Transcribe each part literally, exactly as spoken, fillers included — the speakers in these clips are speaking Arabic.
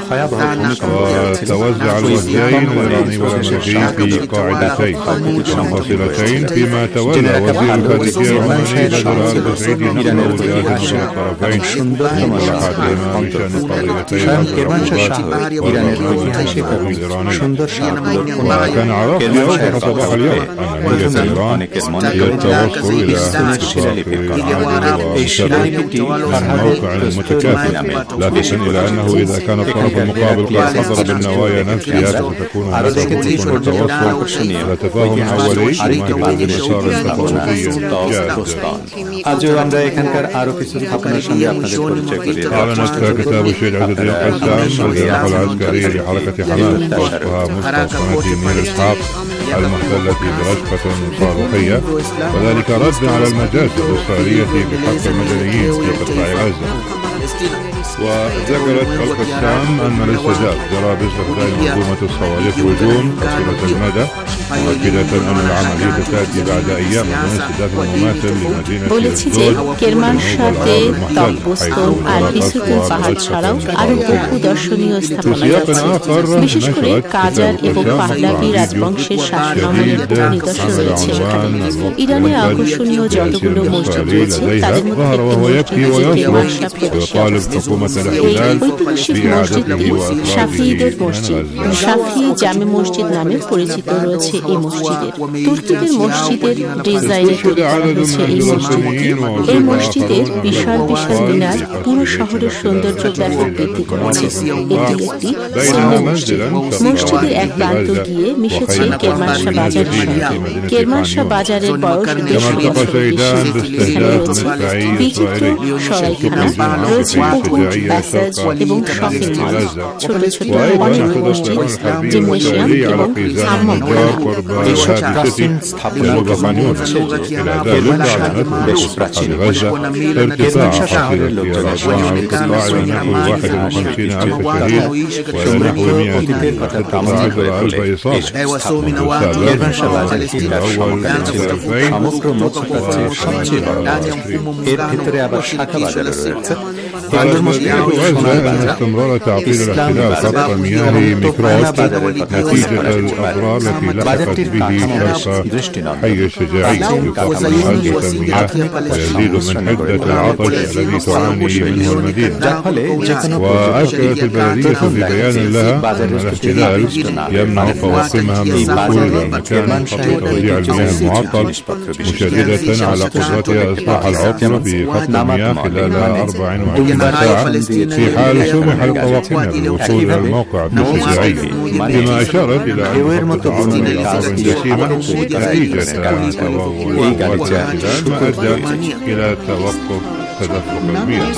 وتوزع الوفدين الإيراني والأمريكي في قاعدتين منفصلتين، فيما تولى وزير الخارجية العماني بدر البسعيدي نقل وجهات نظر الطرفين في مصالحتهما بشأن قضيتي العقوبات والبرنامج الإيراني. وكان عرف يوضح صباح اليوم أن نية إيران هي التوصل إلى اتفاق عادل ومشرف في موقع متكافئ، لافتا إلى أنه إذا كان الطرف المقابل قد حضر بالنوايا نفسها فستكون هناك فرصة للتوصل إلى تفاهم أولي ومهد لمسار تفاوضي جاد. أعلنت كتاب الشيخ عز الدين قسام الجناح العسكري لحركة حماس وصفها مستوطنة نيل إسحاق المحتلة برشقة صاروخية، وذلك رد على المجازر الإسرائيلية بحق المدنيين في قطاع غزة. وذكرت القسام أن الاستهداف جرى باستخدام منظومة الصواريخ هجوم قصيرة المدى، مؤكدة أن العملية تأتي بعد أيام من الاستهداف المماثل لمدينة বলেছে কেরমান সাথে তাপবস্তুন আর বিস্তুন পাহাড় ছাড়াও আরো বহু দর্শনীয় স্থাপনা আছে, বিশেষ করে কাজার এবং পাহলাভি রাজবংশের শাসনামলের বহু নিদর্শন রয়েছে এখানে। ইরানে আকর্ষণীয় যতগুলো মসজিদ রয়েছে তাদের মধ্যে একটি মসজিদ কেরমান শাহ এই ঐতিহাসিক মসজিদটি শাফিঈদের মসজিদ, শাফিঈ জামে মসজিদ নামে পরিচিত রয়েছে এই মসজিদের। তুর্কিদের মসজিদের ডিজাইনে তৈরি করা হয়েছে এই মসজিদটি। এই মসজিদের বিশাল বিশাল মিনার পুরো শহরের সৌন্দর্য ব্যাপক বৃদ্ধি করেছে। এটি একটি সুন্নি মসজিদ। মসজিদের এক প্রান্ত গিয়ে মিশেছে কেরমানশাহ বাজারের সঙ্গে। কেরমানশাহ বাজারের বয়স দেড়শো বছর বেশি। এখানে রয়েছে বিচিত্র সরাইখানা, রয়েছে বহু প্যাসেজ এবং শপিং মল, ছোট ছোট অনেক মসজিদ, জিমনেশিয়াম এবং হাম্মাম। বেশ প্রাচীন কেরমানশাহ শহরের লোকজন অতীতের কথা তামান্না করে ফেলে কেরমানশাহ বাজার তার সমকালীন ছিল সমগ্র মধ্যপ্রাচ্যের সবচেয়ে বড় বাজার। এর ভিতরে আবার শাখা বাজারও রয়েছে। استمرار تعطيل الاحتلال خط مياه ميكروس نتيجة الأضرار التي لحقت به شرق حي الشجاعي يفقد هذه المياه ويزيد من حدة العطش الذي تعاني منه المدينة. وأكدت البلدية في بيان لها أن الاحتلال يمنع قواقمها من الدخول إلى المكان خط توزيع المياه المعطل، مشددة على قدرتها إصلاح العطل في خط المياه خلال أربع وعشرين ساعة في حال سمح لقواقمها بالوصول إلى الموقع بشجاعي، بما أشارت إلى أن تعرض لأمطار جسيمة نتيجة تواضع الاحتلال ما أدى إلى توقف تدفق المياه.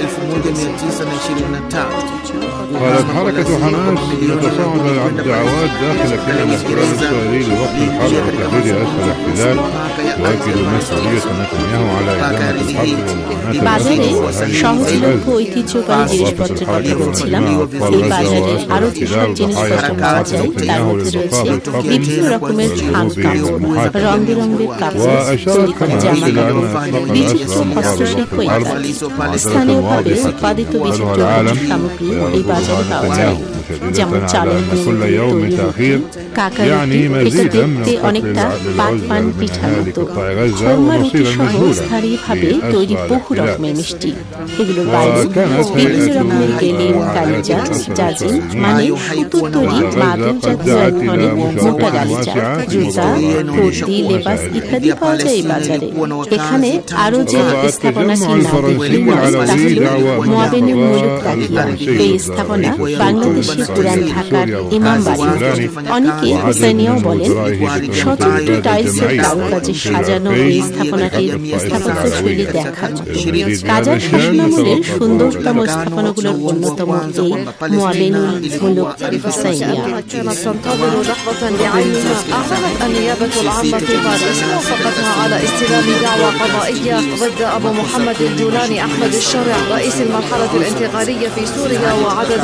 قالت حركة حماس نتصاعد الدعوات داخل كيان الاحتلال الإسرائيلي لوقف الحرب وتحرير أسفل الاحتلال، ويؤكد مسؤولية نتنياهو على إدامة الحرب ومعاناة বাজারে সহজলভ্য ঐতিহ্যবাহী জিনিসপত্রের কথা বলছিলাম। এই বাজারে আরো যেসব জিনিসপত্র পাওয়া যায় তার মধ্যে রয়েছে বিভিন্ন রকমের থান কাপড়, রং বেরঙের কাপড়, তৈরি করা জামা কাপড়, বিচিত্র হস্তশিল্প ইত্যাদি। স্থানীয়ভাবে উৎপাদিত বিচিত্র সামগ্রী এই বাজারে পাওয়া যায়, যেমন চালের তৈরি কাকারুটি, এটা দেখতে অনেকটা পাকপান পিঠার মতো। খরমা রুটি সহ স্থায়ীভাবে তৈরি বহু রকমের মিষ্টি। এগুলোর বাইরে বিভিন্ন রকমের গেলিম, গালিচা, জাজিম মানে সুতোর তৈরি মাদুর জাতীয় এক ধরনের মোটা গালিচা, জুতা, কুর্তি, লেবাস ইত্যাদি পাওয়া যায় এই বাজারে। এখানে আরো যে স্থাপনাটি না দেখলে নয় তা হল মোয়াবেনে মুলুক তাকিয়া। এই স্থাপনা বাংলাদেশের পুরান ঢাকার ইমাম বাড়ি। অনেকে হুসাইনিয়াও বলেন। সচরিত্র টাইলসের কারুকাজে সাজানো এই স্থাপনাটির স্থাপত্য শৈলী দেখার মতো। কাজার শাসনামলের সুন্দরতম স্থাপনাগুলোর অন্যতম এই মোয়াবেনুল মুলুক হুসাইনিয়া। كانت تنتظر لحظة بعينها. أعلنت النيابة العامة في باريس موافقتها على استلام دعوى قضائية ضد أبو محمد الجولاني أحمد الشرع رئيس المرحلة الانتقالية في سوريا وعدد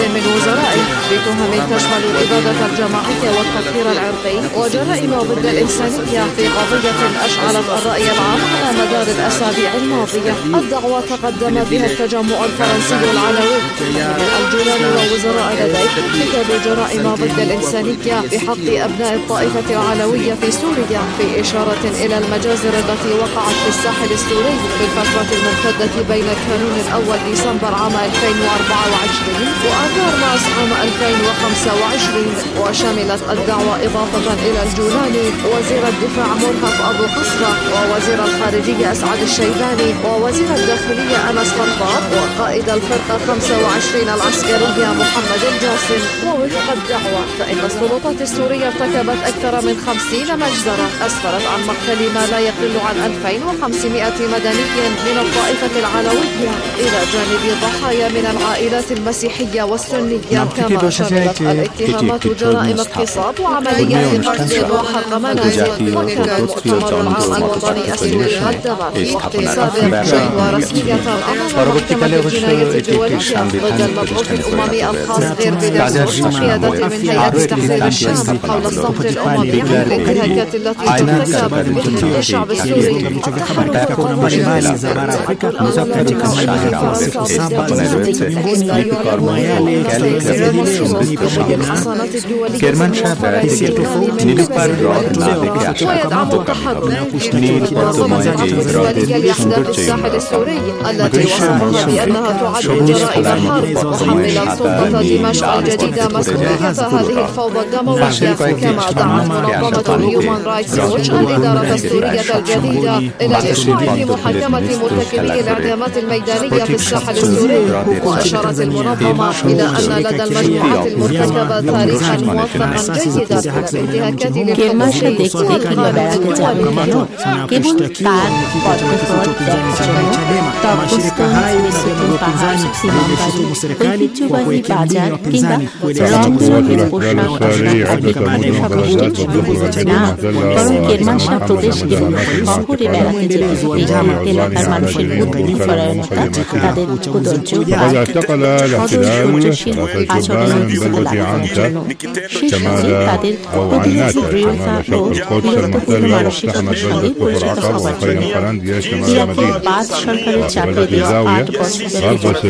من وزرائه بتهم تشمل الإبادة الجماعية والتطهير العرقي وجرائم ضد الإنسانية في قضية أشعلت الرأي العام على مدار الأسابيع الماضية. الدعوة تقدم بها التجمع الفرنسي العلوي من الجولان ووزراء لديه ارتكاب جرائم ضد الإنسانية بحق أبناء الطائفة العلوية في سوريا، في إشارة إلى المجازر التي وقعت في الساحل السوري في الفترة الممتدة بين كانون الأول ديسمبر عام ألفين وأربعة وعشرين وآذار مارس عام ألفين وخمسة وعشرين. وشملت الدعوة إضافة إلى الجولاني وزير الدفاع مرهف أبو قصرة ووزير الخارجية أسعد الشيباني ووزير الداخلية أنس فرطاط وقائد الفرقة خمسة وعشرين العسكرية محمد الجاسم. ووفق الدعوة فإن السلطات السورية ارتكبت أكثر من خمسين مجزرة أسفرت عن مقتل ما لا يقل عن ألفين وخمسمائة مدني من الطائفة العلوية إلى جانب ضحايا من العائلات المسيحية والسنية، كما شملت الاتهامات جرائم اغتصاب وعمليات قتل وحرق منازل. وكان المؤتمر العام الوطني السوري قدم في وقت سابق شكوى رسمية أمام محكمة الجناية الدولية ضد المبعوث الأممي الخاص غير بدرسوس وقيادة من هيئة تحرير الشام حول الصمت الأممي والانتهاكات التي ترتكب ضد الشعب السوري. Kermanshah berateke Nilupar Rod na dekhe asha নীল পদ্মময় এই হ্রদের সৌন্দর্যে গ্রীষ্ম মৌসুমে সবুজ খেলার মতো পদ্মময় সাদা নীল লাল পথে ঘুরে যায় দুর্লভ। পাশের কয়েকটি ঝর্ণা থেকে আসা পানিতে হ্রদের মধ্যে প্রায় সবসময় বাতাসের পদ্ম ফুলের মিশ্র খেলা করে প্রতীক সবচুরি হ্রদের وأشارت المنظمة إلى أن لدى المجموعات المرتكبة تاريخا موثقا جيدا للانتهاكات কেরমানশাহ দেখতে কিংবা বেড়াতে যাবেন কেন? কেবল তার পদ্মফল দেখার জন্য তপস্তন বিস্তৃত পাহাড়, সীমান্তবাড়ি, ঐতিহ্যবাহী বাজার কিংবা রংবেরঙের পোশাক না, বরং কেরমানশাহ প্রদেশ এবং শহরে বেড়াতে যেতে এলাকার মানুষের বুদ্ধি পরায়ণতা, তাদের ঔদ্ধর্য সদস্যশীল আচরণের জন্য সেই সাথে তাদের প্রতিনিধি দৃঢ়তা ও গুরুত্বপূর্ণ মানসিকতার সাথে পরিচিত হওয়ার জন্য ইরাকের বাদ সরকারের চাপে দেওয়া আট বছরের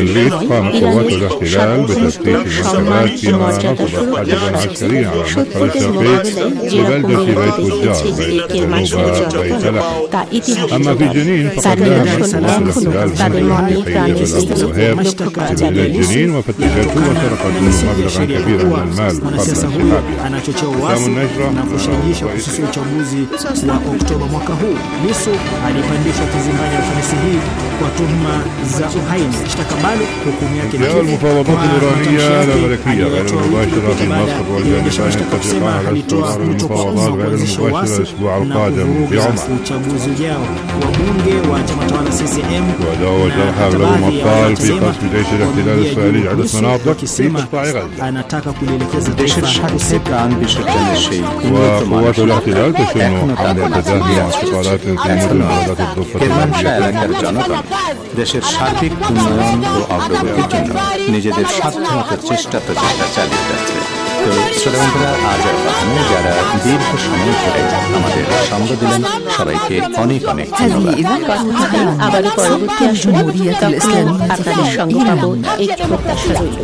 ইরানের সমস্ত সম্মান মর্যাদা সুরক্ষা সত্যদের মোকাবেলায় যেরকম নিয়োজিত হয়েছে এই কেরমানশাহ জনগণ, তা ইতিহাস তাদের আসলে এখনো তাদের মনে প্রাণে লক্ষ্য করা যাবে। الجنين وفتشته وسرقت منه مبلغا كبيرا من المال قبل انسحابه. ختام النشرة kushajiisha kususia uchaguzi wa Oktoba mwaka huu. Lissu alipandishwa kizimbani Alhamisi hii kwa tuhuma za uhaini. Shtaka bado hukumu yake ni المفاوضات الإيرانية الأمريكية غير المباشرة في مصر والجانبين يتفقان على استمرار المفاوضات غير المباشرة الأسبوع القادم بعمان. uchaguzi ujao wa bunge wa chama tawala C C M وداوى جرحى أغلبهم أبطال في قصف جيش الاحتلال الإسرائيلي عدة مناطق في قطاع غزة. anataka kulielekeza দেশের স্বার্থে প্রাণ বিসর্জনের সেই وقوات الاحتلال تشن حملة تداهي اعتقالات في مدن بلدة الضفة কেরমানশাহ এলাকার জনগণ দেশের সার্বিক উন্নয়ন ও অগ্রগতির জন্য নিজেদের সাধ্যমতো চেষ্টা প্রচেষ্টা চালিয়ে যাচ্ছে। তো শ্রোতাবন্ধুরা, আজ আর কথা নয়, যারা দীর্ঘ সময় ধরে আমাদের সঙ্গ দিলেন সবাইকে অনেক অনেক ধন্যবাদ। আবারও পরবর্তী আসলে আপনাদের সঙ্গে পাবো এই প্রত্যাশা রইল।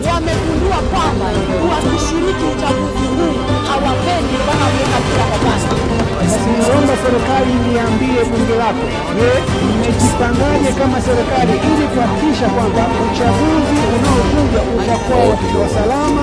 Naomba serikali iliambie bunge lako, je, mmejipangaje kama serikali ili kuhakikisha kwamba uchaguzi unaokuja utakuwa wa salama,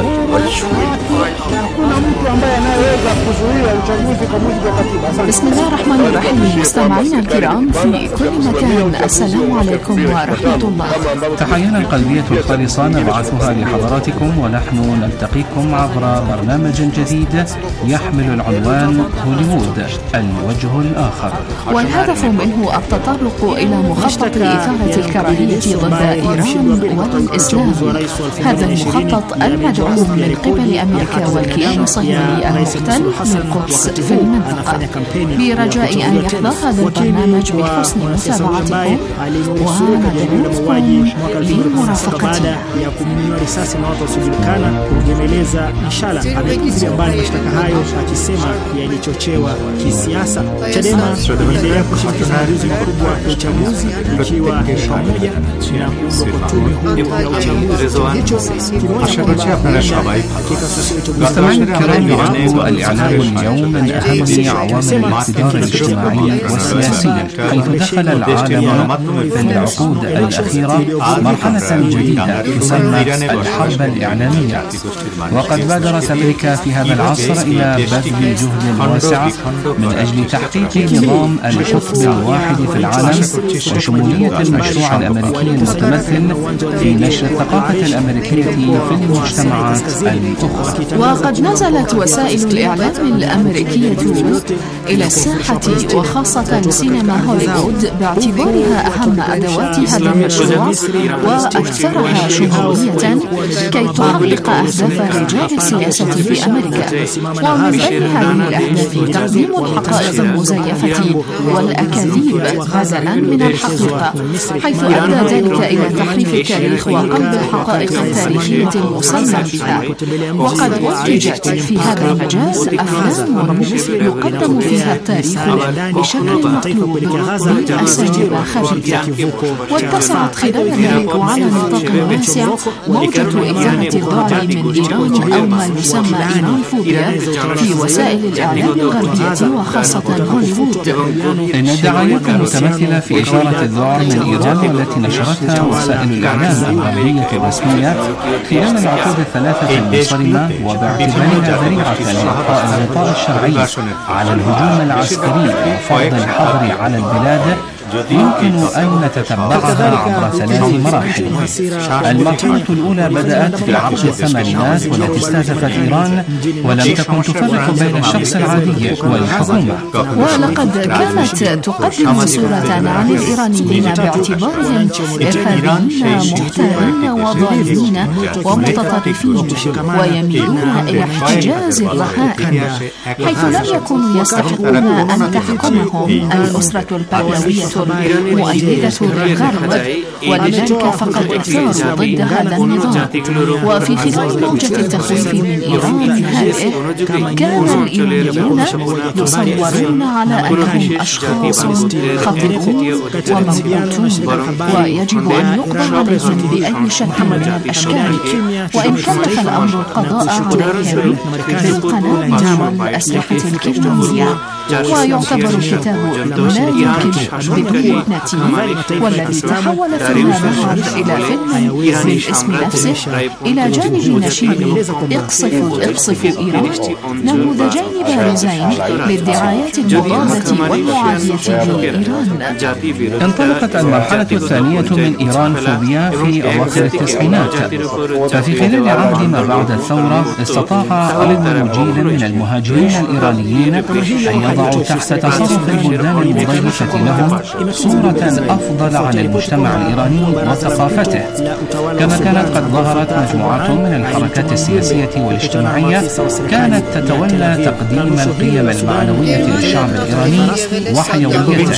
hakuna mtu ambaye anayeweza kuzuia uchaguzi kwa mujibu wa katiba. بسم الله الرحمن الرحيم. مستمعينا الكرام في كل مكان، السلام عليكم ورحمة الله. تحيانا القلبية الخالصة نبعثها لحضراتكم ونحن نلتقيكم عبر برنامج جديد يحمل العنوان هوليوود الوجه الآخر، والهدف منه التطرق إلى مخطط إثارة الكراهية ضد إيران والإسلام. هذا المخطط المدعوم من قبل أمريكا والكيان الصهيوني المحتل للقدس في المنطقة، برجاء أن يحظى هذا البرنامج بحسن متابعتكم وندعوكم لمرافقته. ya kumnywa risasi na watu wasiojulikana kugemeleza inshallah amekuja mbali mashtaka hayo akisema yalichochewa kisiasa. Chadema inaendelea kushirikiana na ujuzi mkubwa wa uchaguzi ikiwa pamoja na kuundwa kwa tume huru ya uchaguzi. Hicho مستمعينا الكرام، يعد الإعلام اليوم من أهم عوامل الاقتدار الاجتماعي والسياسي، حيث دخل العالم في العقود الأخيرة مرحلة جديدة تسمى الحرب الإعلامية. وقد بادرت أمريكا في هذا العصر إلى بذل جهد واسع من أجل تحقيق نظام الحكم الواحد في العالم وشمولية المشروع الأمريكي المتمثل في نشر الثقافة الأمريكية في المجتمعات الأخرى. وقد نزلت وسائل الإعلام الأمريكية إلى الساحة، وخاصة سينما هوليوود باعتبارها أهم أدوات هذا المشروع وأكثرها شمولية كي تحقق أهداف رجال السياسة في أمريكا. ومن بين هذه الأهداف تقديم الحقائق المزيفة والأكاذيب بدلا من الحقيقة، حيث أدى ذلك إلى تحريف التاريخ وقلب الحقائق التاريخية المصنع بها. وقد أنتجت في هذا المجال أفلام ورموز يقدم فيها التاريخ بشكل مقلوب بأساليب خفيفة، واتسعت خلال ذلك وعلى نطاق واسع موجة إذاعة الضعف من إيران أو ما يسمى إيران فوبيا في وسائل الإعلام الغربية وخاصة هوليوود. إن الدعايات المتمثلة في إشارة الذعر من إيران والتي نشرتها وسائل الإعلام الغربية الرسمية خلال العقود الثلاثة المنصرمة وباعتبارها ذريعة لإعطاء الغطاء الشرعي على الهجوم العسكري وفرض الحظر على البلاد يمكن أن نتتبعها عبر ثلاث مراحل. المرحلة الأولى بدأت في عقد الثمانينات والتي استهدفت إيران ولم تكن تفرق بين الشخص العادي والحكومة، ولقد كانت تقدم صورة عن الإيرانيين باعتبارهم إرهابيين محتالين وضالين ومتطرفين ويميلون إلى احتجاز الرهائن، حيث لم يكونوا يستحقون أن تحكمهم الأسرة البهلوية مؤيدة للغرب، ولذلك فقد أثاروا ضد هذا النظام. وفي خلال موجة التخويف من إيران هذه كان الإيرانيون يصورون على أنهم أشخاص خطيرون وموجودون ويجب أن يقضى عليهم بأي شكل من الأشكال، وإن كلف الأمر القضاء عليهم بالقنابل والأسلحة الكيميائية. ويعتبر الكتاب لا يمكن بدون نتيجة، والذي تحول فيما بعد إلى فيلم بالاسم نفسه إلى جانب نشيد اقصفوا اقصفوا إيران، نموذجين بارزين للدعايات المضادة والمعادية لإيران. انطلقت المرحلة الثانية من إيران فوبيا في أواخر التسعينات، ففي خلال عهد ما بعد الثورة استطاع قوم جيل من المهاجرين الإيرانيين أن يضعوا تحت تصرف البلدان المضيفة لهم صورة أفضل عن المجتمع الإيراني وثقافته. كما كانت قد ظهرت مجموعات من الحركات السياسية والاجتماعية كانت تتولى تقديم القيم المعنوية للشعب الإيراني وحيويته.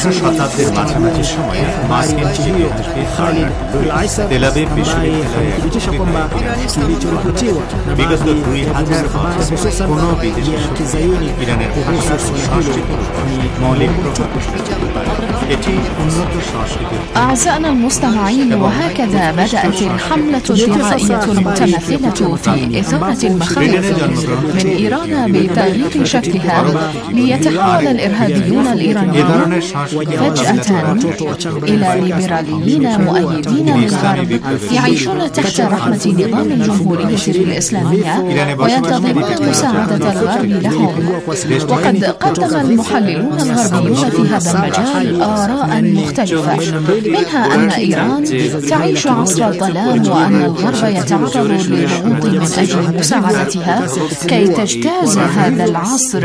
أعزائنا المستمعين، وهكذا بدأت الحملة الدعائية المتمثلة في إثارة المخاوف من إيران بتغيير شكلها ليتحول الإرهابيون الإيرانيون فجأة إلى ليبراليين مؤيدين للغرب يعيشون تحت رحمة نظام الجمهورية الإسلامية وينتظرون مساعدة الغرب لهم. وقد قدم المحللون الغربيون في هذا المجال آراء آراء مختلفة، منها أن إيران تعيش عصر الظلام وأن الغرب يتعرض للضغوط من أجل مساعدتها كي تجتاز هذا العصر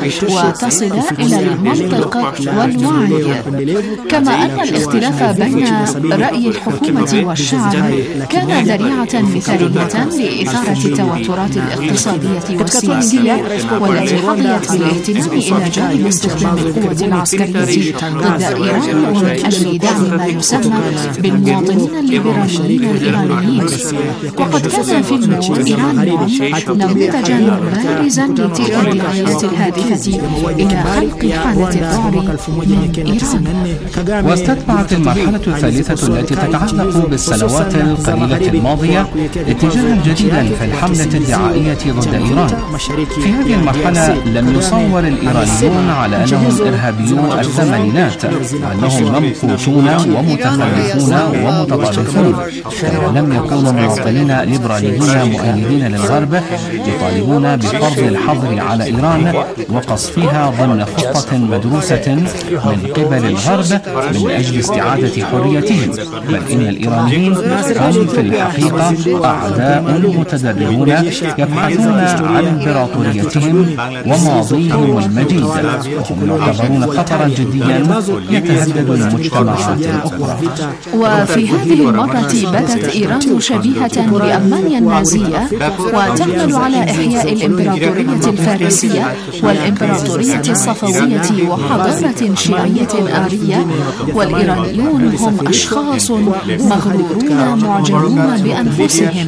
وتصل إلى المنطق والوعي، كما أن الاختلاف بين رأي الحكومة والشعب كان ذريعة مثالية لإثارة التوترات الاقتصادية والسياسية والتي حظيت بالاهتمام إلى جانب استخدام القوة العسكرية ضد إيران ومن أجل دعم ما يسمى بالمواطنين الليبراليين الإيرانيين. وقد كان فيلم إيران نموذجا بارزا لتلك الدعايات الهادفة إلى خلق حالة الذعر من إيران. واستتبعت المرحلة الثالثة التي تتعلق بالسنوات القليلة الماضية اتجاها جديدا في الحملة الدعائية ضد إيران. في هذه المرحلة لم يصور الإيرانيون على أنهم إرهابيون الثمانينات وأنهم ممقوتون ومتخلفون ومتطرفون، لم يكونوا مواطنين ليبراليون مؤيدين للغرب يطالبون بفرض الحظر على إيران وقصفها ضمن خطة مدروسة من قبل الغرب من أجل استعادة حريتهم، بل إن الإيرانيين هم في الحقيقة أعداء متدربون يبحثون عن إمبراطوريتهم وماضيهم المجيد، وهم يعتبرون خطرا جديا يتهدد المجتمعات الأخرى. وفي هذه المرة بدت إيران شبيهة بألمانيا النازية وتعمل على إحياء الإمبراطورية الفارسية والإمبراطورية الصفوية وحضارة شيعية آرية، والإيرانيون هم أشخاص مغرورون معجبون بأنفسهم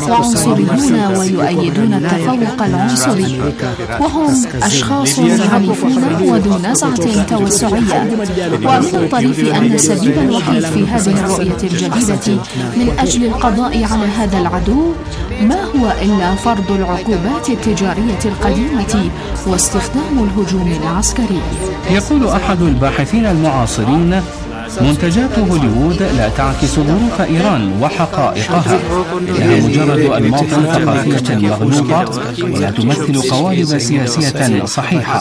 وعنصريون ويؤيدون التفوق العنصري، وهم أشخاص عنيفون وذو نزعة توسعية. ومن الطريف أن السبيل الوحيد في هذه الرؤية الجديدة من أجل القضاء على هذا العدو ما هو إلا فرض العقوبات التجارية القديمة واستخدام الهجوم العسكري. يقول أحد الباحثين المعاصرين: منتجات هوليوود لا تعكس ظروف إيران وحقائقها، إنها مجرد أنماط ثقافية مغلوطة ولا تمثل قوالب سياسية صحيحة.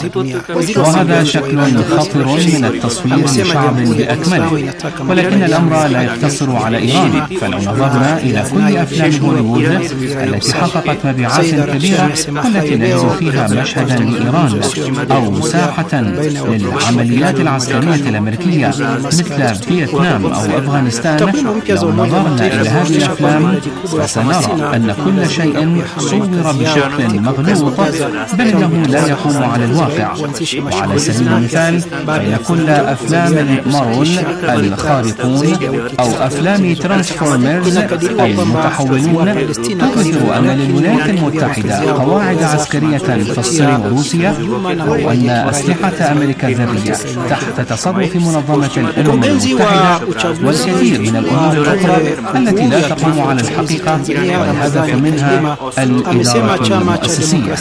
وهذا شكل خطر من التصوير لشعب بأكمله، ولكن الأمر لا يقتصر على إيران. فلو نظرنا إلى كل أفلام هوليوود التي حققت مبيعات كبيرة والتي لا يزال فيها مشهدا لإيران أو ساحة للعمليات العسكرية الأمريكية مثل فيتنام أو أفغانستان، لو نظرنا إلى هذه الأفلام فسنرى أن كل شيء صور بشكل مغلوط، بل إنه لا يقوم على الواقع. وعلى سبيل المثال فإن كل أفلام مارول الخارقون أو أفلام ترانسفورمرز المتحولون تظهر أن للولايات المتحدة قواعد عسكرية في الصين وروسيا، أو أن أسلحة أمريكا الذرية تحت تصرف منظمة الأمم المتحدة، والكثير من الأمور الأخرى التي لا تقوم على الحقيقة والهدف منها الإدارة المؤسسية.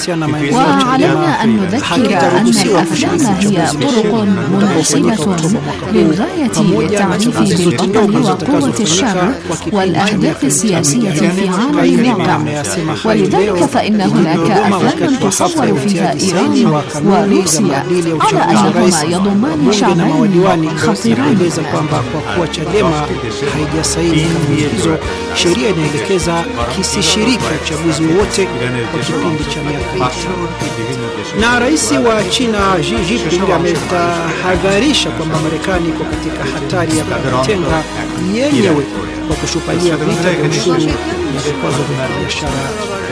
وعلينا أن نذكر أن الأفلام هي طرق مناسبة للغاية للتعريف بالبطل وقوة الشر والأهداف السياسية في عالم الواقع، ولذلك فإن هناك أفلام تصور فيها إيران وروسيا على أنهما يضمان شعبين خطيرين. kwamba kwa kuwa Chadema haijasaini kanuni hizo, sheria inaelekeza kisishiriki uchaguzi wowote kwa kipindi cha miaka mitano. Na rais wa China Xi Jinping ametahadharisha kwamba Marekani iko katika hatari ya kujitenga yenyewe kwa kushupalia vita vya ushuru na vikwazo vya biashara.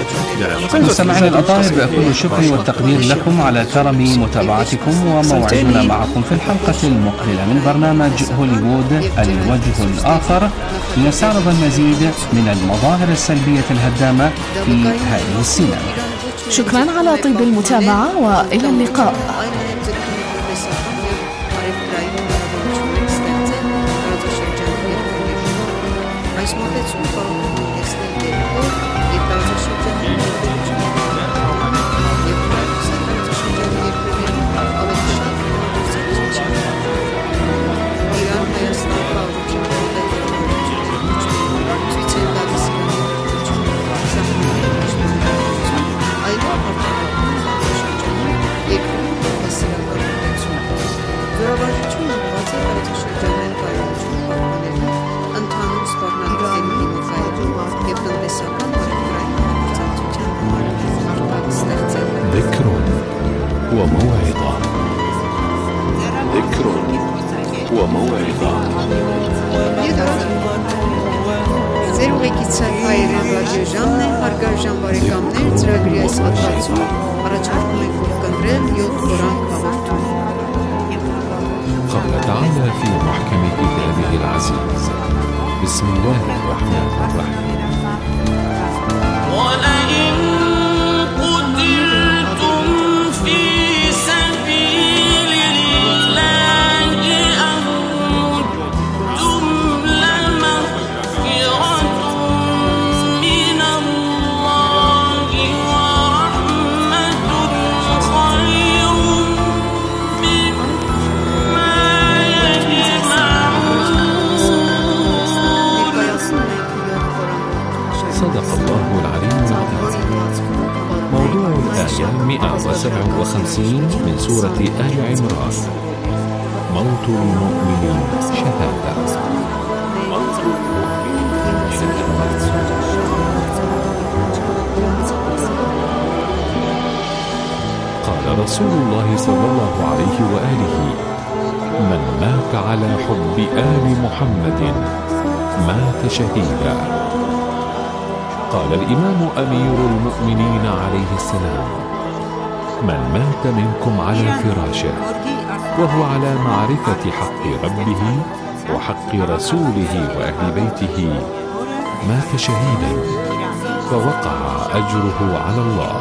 مستمعينا الأطيب، كل الشكر والتقدير لكم على كرم متابعتكم، وموعدنا معكم في الحلقة المقبلة من برنامج هوليوود الوجه الآخر لنستعرض المزيد من المظاهر السلبية الهدامة في هذه السينما. شكرا على طيب المتابعة وإلى اللقاء. Zora وموعظة. Ձեր ուղեկիցը հայերեն ռադիոժամն է, հարգարժան բարեկամներ, ծրագրի այս հատվածում առաջարկում ենք, որ կընտրել յոթ օրանգ հաղորդում։ قال تعالى في محكم كتابه العزيز بسم الله الرحمن الرحيم ولئن قتلتم في سبيل الله أو متم لمغفرة من الله ورحمة خير مما يجمعون. صدق الله العلي العظيم. موضوع الآية مئة وسبعة وخمسين من سورة آل عمران. موت المؤمنين شهادة. قال رسول الله صلى الله عليه وآله: من مات على حب آل محمد مات شهيدا. قال الإمام أمير المؤمنين عليه السلام: من مات منكم على فراشه وهو على معرفة حق ربه وحق رسوله وأهل بيته مات شهيدا فوقع أجره على الله.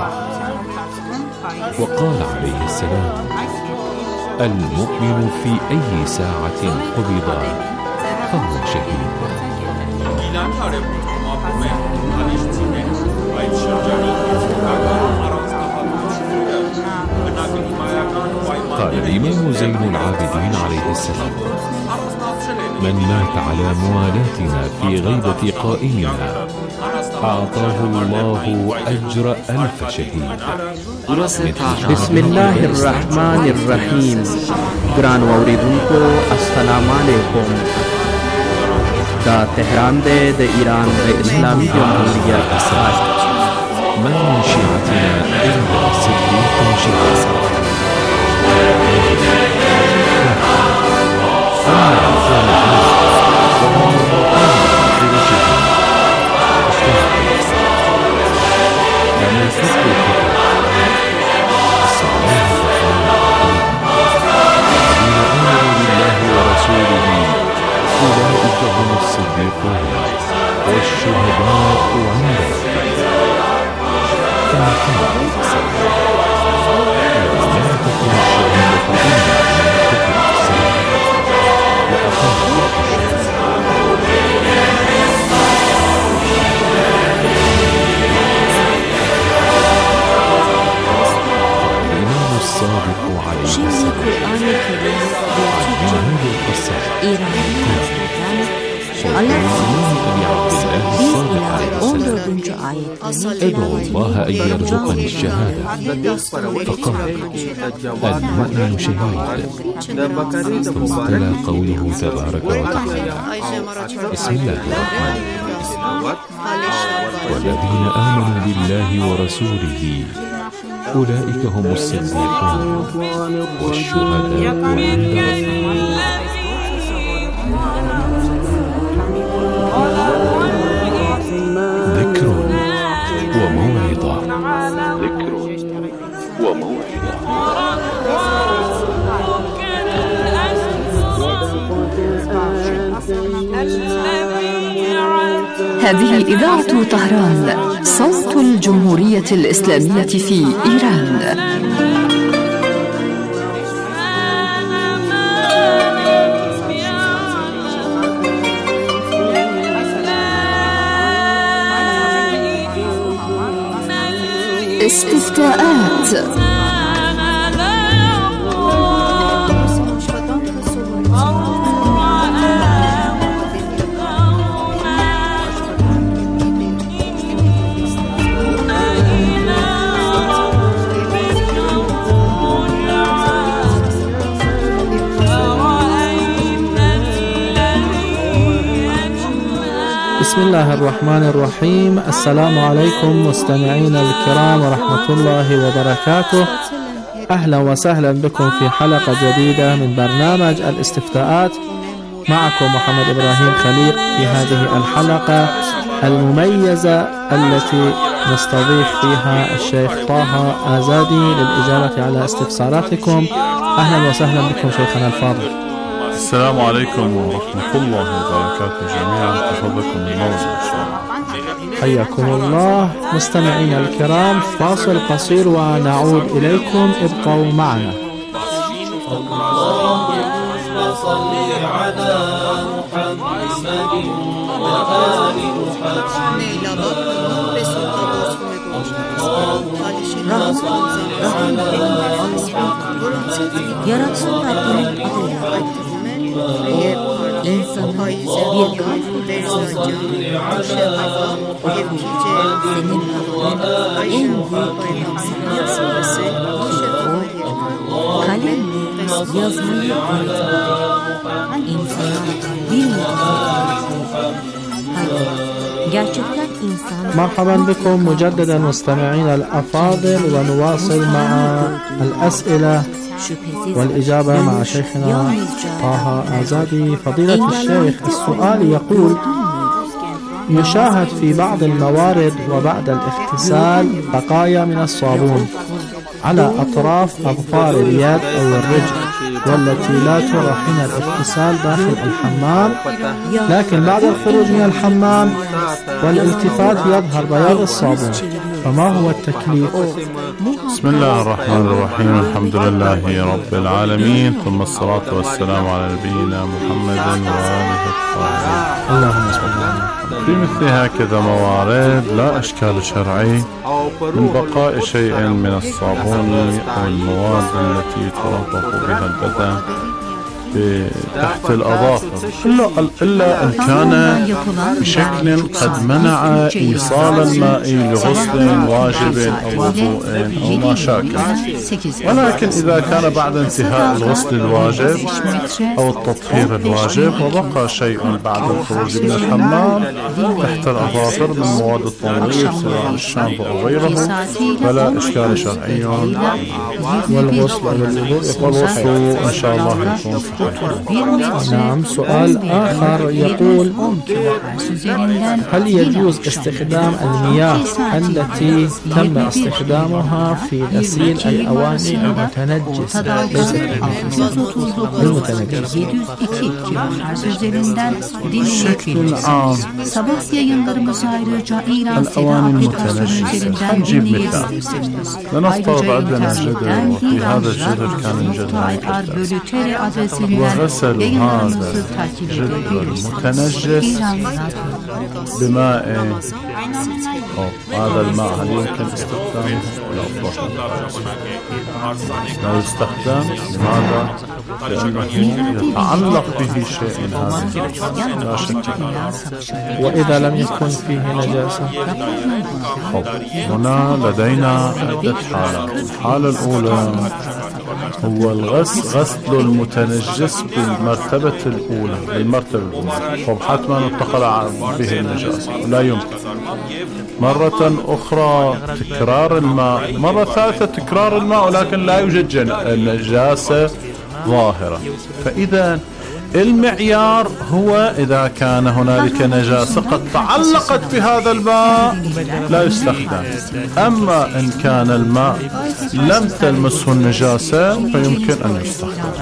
وقال عليه السلام: المؤمن في أي ساعة قبض فهو شهيد. قال الإمام زين العابدين عليه السلام: من مات على موالاتنا في غيبة قائمنا أعطاه الله أجر ألف شهيد. بسم الله الرحمن الرحيم. گران اوریدونکو السلام علیکم. دا تهران ده د ایران د اسلامي جمهوریت اساس. ما من شيعتنا إلا صديق شهيد. أولئك هم الصديقون والشهداء عند ربهم. كما قال ولا تكن الشهادة إلا من كتب السلام وأقام الإمام الصادق عليه السلام عن هذه القصة ادعو الله أن يرزقني الشهادة فقال: المؤمن شهيد. ثم تلا قوله تبارك وتعالى: بسم الله الرحمن الرحيم والذين آمنوا بالله ورسوله أولئك هم الصديقون والشهداء عند ربهم. ذكر وموعظة. ذكر وموعظة. هذه إذاعة طهران، صوت الجمهورية الإسلامية في إيران. استفتاءات. بسم الله الرحمن الرحيم. السلام عليكم مستمعينا الكرام ورحمة الله وبركاته. أهلا وسهلا بكم في حلقة جديدة من برنامج الاستفتاءات. معكم محمد إبراهيم خليق في هذه الحلقة المميزة التي نستضيف فيها الشيخ طه آزادي للإجابة على استفساراتكم. أهلا وسهلا بكم شيخنا الفاضل. السلام عليكم ورحمة الله وبركاته جميعا. تفضلكم الموضوع إن شاء الله. حياكم الله. مستمعينا الكرام، فاصل قصير ونعود إليكم، ابقوا معنا. اللهم صل على محمد وآل İnsanın bir kalp ve can, şefafa, yepkice, senin Rabbin en büyük kelamsızlık suresi, o kalemle yazmayı öğretir. İnsana bir mutluluk gerçekten insan. مرحبا بكم مجددا مستمعينا الأفاضل، ونواصل مع الأسئلة والإجابة مع شيخنا طه آزادي. فضيلة الشيخ، السؤال يقول: يشاهد في بعض الموارد وبعد الاغتسال بقايا من الصابون على أطراف أظفار اليد أو الرجل، والتي لا ترى حين الاغتسال داخل الحمام، لكن بعد الخروج من الحمام والالتفات يظهر بياض الصابون، فما هو التكليف؟ بسم الله الرحمن الرحيم. الحمد لله رب العالمين، ثم الصلاة والسلام على نبينا محمد وآله الطاهرين. اللهم صل على في مثل هكذا موارد لا إشكال شرعي من بقاء شيء من الصابون أو المواد التي تنظف بها البدن تحت الأظافر، إلا, إلا إن كان بشكل قد منع إيصال الماء لغسل واجب أو وضوء أو ما شاكل. ولكن إذا كان بعد انتهاء الغسل الواجب أو التطهير الواجب وبقى شيء بعد الخروج من الحمام تحت الأظافر من مواد التنظيف سواء الشامبو أو غيره، فلا إشكال شرعي، والغسل والغسل إن شاء الله يكون صحيح. نعم. سؤال آخر يقول: هل يجوز استخدام المياه التي تم استخدامها في غسيل الأواني المتنجسة ليست المتنجسة؟ بشكل عام الأواني المتنجسة، نجيب مثال. لنفترض عندنا جدر، وفي هذا الجدر كان جدر وغسل هذا الجدر المتنجس بماء، هذا الماء هل يمكن استخدامه؟ لا يستخدم. لماذا؟ لأنه يتعلق به شيء هذا لا شك. وإذا لم يكن فيه نجاسة؟ هنا لدينا عدة حالات. الحالة الأولى هو الغسل غسل المتنجس بالمرتبة الأولى بالمرتبة الأولى فحتما انتقل به النجاسة، لا يمكن. مرة أخرى تكرار الماء، مرة ثالثة تكرار الماء، ولكن لا يوجد نجاسة ظاهرة. فإذا المعيار هو إذا كان هنالك نجاسة قد تعلقت بهذا الماء لا يستخدم. أما إن كان الماء لم تلمسه النجاسة فيمكن أن يستخدم.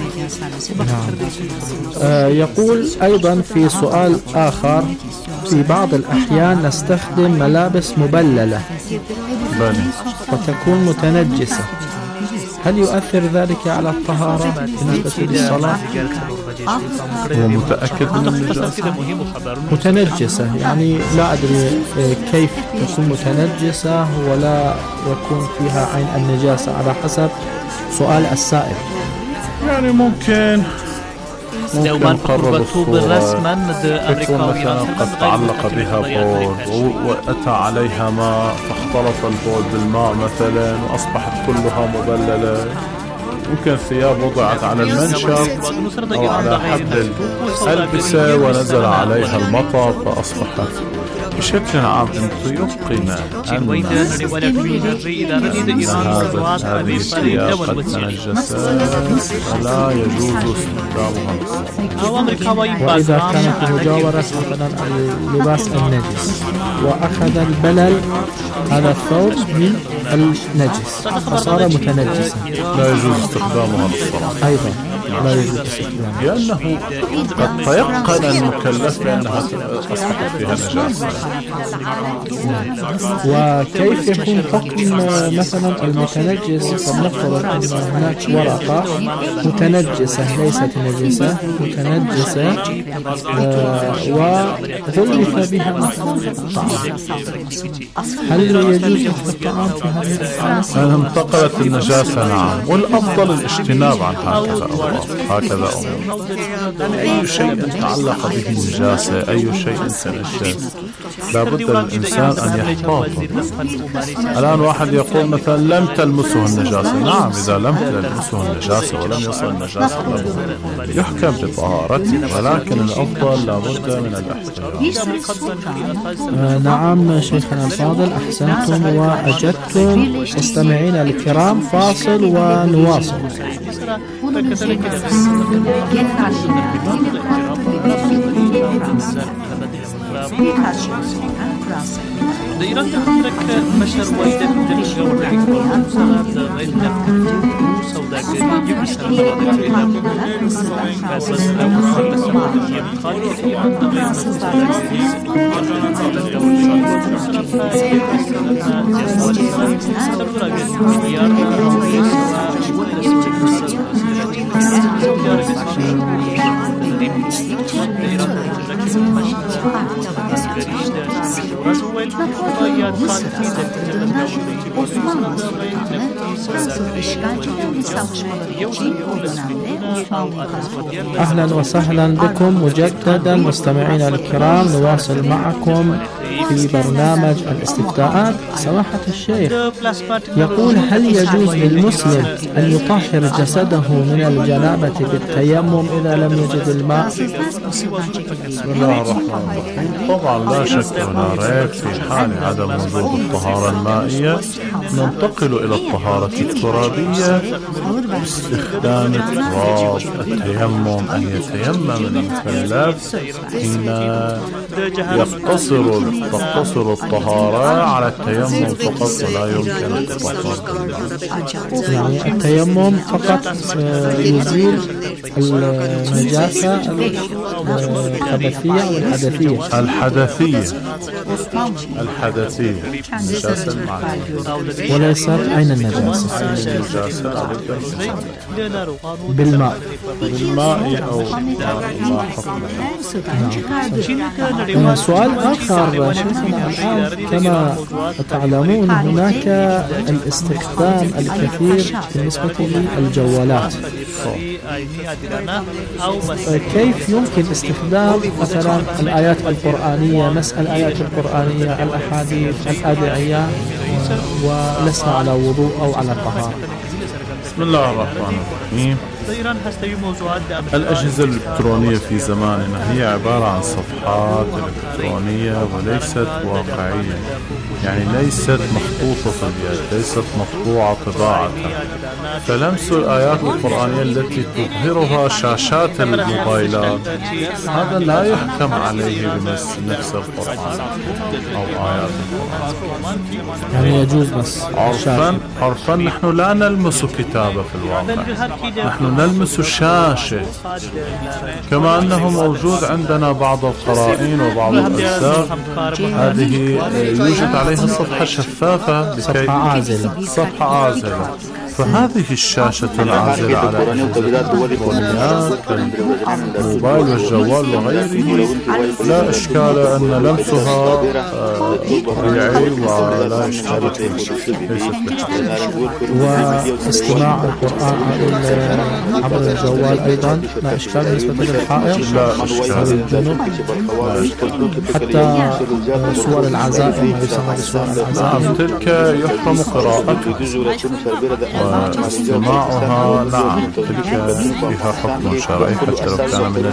آه يقول أيضا في سؤال آخر: في بعض الأحيان نستخدم ملابس مبللة بني وتكون متنجسة، هل يؤثر ذلك على الطهارة بالنسبة للصلاة؟ هو متأكد من النجاسة؟ متنجسة، يعني لا أدري كيف تكون متنجسة ولا يكون فيها عين النجاسة على حسب سؤال السائل. يعني ممكن لو ما قربته بالرسم تكون مثلا قد تعلق بها بول وأتى عليها ماء فاختلط البول بالماء مثلا وأصبحت كلها مبللة، ممكن ثياب وضعت على المنشر أو على حد الألبسة ونزل عليها المطر فأصبحت. بشكل عام يقين أن هذه الثياب قد تنجست ولا يجوز استخدامها. وإذا كانت المجاورة مثلا اللباس النجس وأخذ البلل هذا الثوب من النجس فصار متنجسا لا يجوز استخدامها للصلاة أيضا لا يجوز استخدامها لأنه قد تيقن المكلف بأنها أصبحت فيها نجاسة. وكيف يكون حكم مثلا المتنجس؟ فلنفترض أن هناك ورقة متنجسة ليست نجسة متنجسة آه وغلف بها مثلا الطعام، هل يجوز أكل الطعام في هذه الحالة؟ أن انتقلت النجاسة نعم، والأفضل الاجتناب عن هكذا أمور هكذا أمور. أي شيء تعلق به النجاسة أي شيء تنجس لابد للإنسان أن يحتاط. الآن واحد يقول مثلا لم تلمسه النجاسة، نعم إذا لم تلمسه النجاسة ولم يصل النجاسة له يحكم بطهارته، ولكن الأفضل لابد من الاحتياط. آه نعم شيخنا الفاضل أحسنتم وأجدتم. مستمعينا الكرام فاصل ونواصل. دائرة عندك بشر وايدة من الجوار صارت غير سوداء أهلا وسهلا بكم مجددا مستمعينا الكرام. نواصل معكم في برنامج الاستفتاءات. سماحة الشيخ يقول هل يجوز للمسلم أن يطهر جسده من الجنابة بالتيمم إذا لم يجد الماء؟ بسم الله الرحمن الرحيم. طبعا لا شك ولا ريب في حال عدم وجود الطهارة المائية ننتقل إلى الطهارة الترابية باستخدام التراب. التيمم أن يتيمم المكلف حين يقتصر تقتصر الطهارة على التيمم فقط ولا يمكن التطهر. يعني التيمم فقط يزيل النجاسة الخبثية والحدثية الحدثية الحدثية النجاسة المعنوية وليست عين النجاسة. النجاسة بالماء بالماء أو ما حكمه. سؤال آخر شيخنا الآن كما تعلمون هناك الاستخدام الكثير بالنسبة للجوالات. كيف يمكن استخدام مثلا الآيات القرآنية مسألة الآيات القرآنية الأحاديث الأدعية ولسنا على وضوء أو على طهارة؟ بسم الله الرحمن الرحيم. الأجهزة الإلكترونية في زماننا هي عبارة عن صفحات إلكترونية وليست واقعية، يعني ليست مخطوطة في اليد، ليست مطبوعة طباعة. فلمس الآيات القرآنية التي تظهرها شاشات الموبايلات هذا لا يحكم عليه بمس نفس القرآن أو آيات القرآن. يعني يجوز بس عرفا عرفا نحن لا نلمس كتابة في الواقع، نحن نلمس شاشة. كما أنه موجود عندنا بعض القرائن وبعض الأجزاء هذه يوجد عليها صفحة شفافة صفحة عازلة صفحة عازلة فهذه الشاشة العازلة على الإلكترونيات كالموبايل والجوال وغيره لا إشكال أن لمسها طبيعي ولا إشكال واستماع القرآن عبر الجوال أيضا لا إشكال بالنسبة للحائط لا إشكال حتى صور العزائم ما يسمى بصور العزائم تلك يحرم قراءتها واستماعها نعم تلك فيها حكم شرعي حتى لو كان من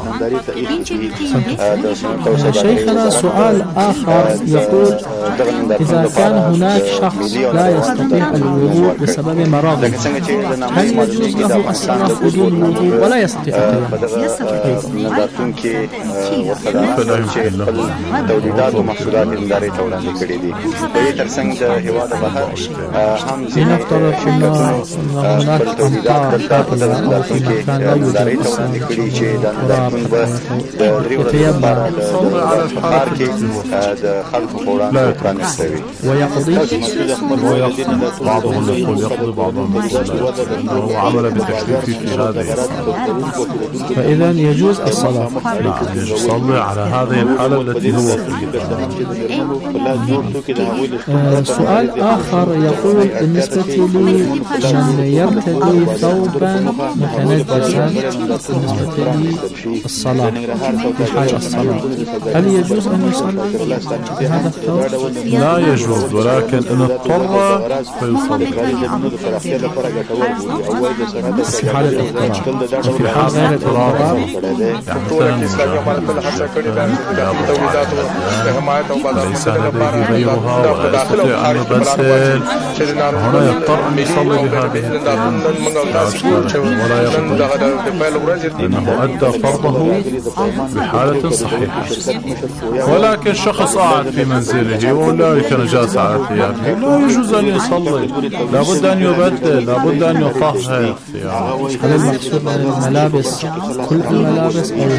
الجماعة. شيخنا سؤال آخر يقول إذا كان هناك شخص لا يستطيع الوضوء بسبب مرضه هل يجوز له الصلاة بدون وضوء ولا يستطيع القيام؟ فلا يمكن له لنفترض أن هناك أمطار قائلة أو في مكان لا يوجد تراب يتيمم لا يقضي ويقضي بعضهم يقول يقضي بعضهم يقول لا هو عمل بتكليفه في هذه. فإذا يجوز الصلاة. نعم يجوز يصلي على هذه الحالة التي هو فيها. آه سؤال آخر يقول بالنسبة لي من يرتدي ثوبا متنجسا بالنسبة لي الصلاة في حال الصلاة هل يجوز أن يصلي بهذا الثوب؟ لا يجوز ولكن إن اضطر فيصلي في حال الاضطرار. في حال الاضطرار يعني مثلا ليس لديه غيرها ولا يستطيع أن يغسل هنا يضطر أن يصلي بهذه ولا يقضي لأنه أدى فرضه بحالة صحيحة. ولكن شخص قاعد في منزله وهنالك نجاسة على ثيابه لا يجوز أن يصلي لابد أن يبدل لابد أن يطهر ثيابه. هل المقصود الملابس كل الملابس أو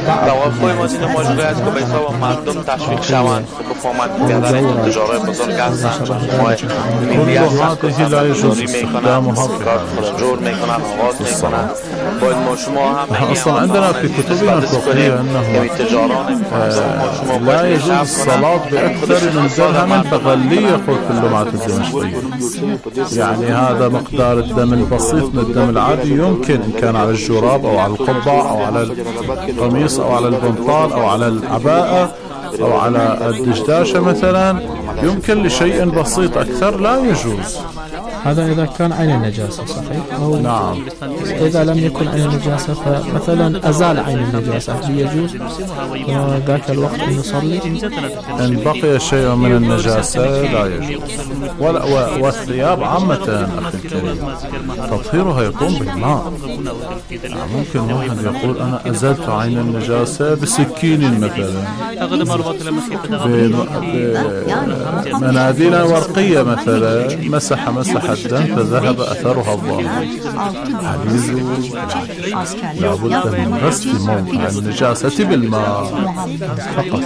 كل هذه لا يجوز استخدامها في الصلاة. أصلا عندنا في كتبنا الفقهية أنه لا يجوز الصلاة بأكثر من درهم بغلي يقول في اللمعة الدمشقية. يعني هذا مقدار الدم البسيط من الدم العادي يمكن إن كان على الجراب أو على القبعة أو على القميص أو على البنطال أو على العباءة أو على الدشداشة مثلا يمكن لشيء بسيط أكثر لا يجوز. هذا إذا كان عين النجاسة صحيح؟ أو نعم. إذا لم يكن عين النجاسة فمثلا أزال عين النجاسة هل يجوز ذاك الوقت أن يصلي؟ إن بقي شيء من النجاسة لا يجوز. ولا والثياب عامة أخي الكريم تطهيرها يكون بالماء. يعني ممكن واحد يقول أنا أزلت عين النجاسة بسكين مثلا بمناديل ورقية مثلا مسح مسح الدم فذهب أثرها الظاهر هل يجوز؟ لابد من غسل موضع النجاسة بالماء فقط.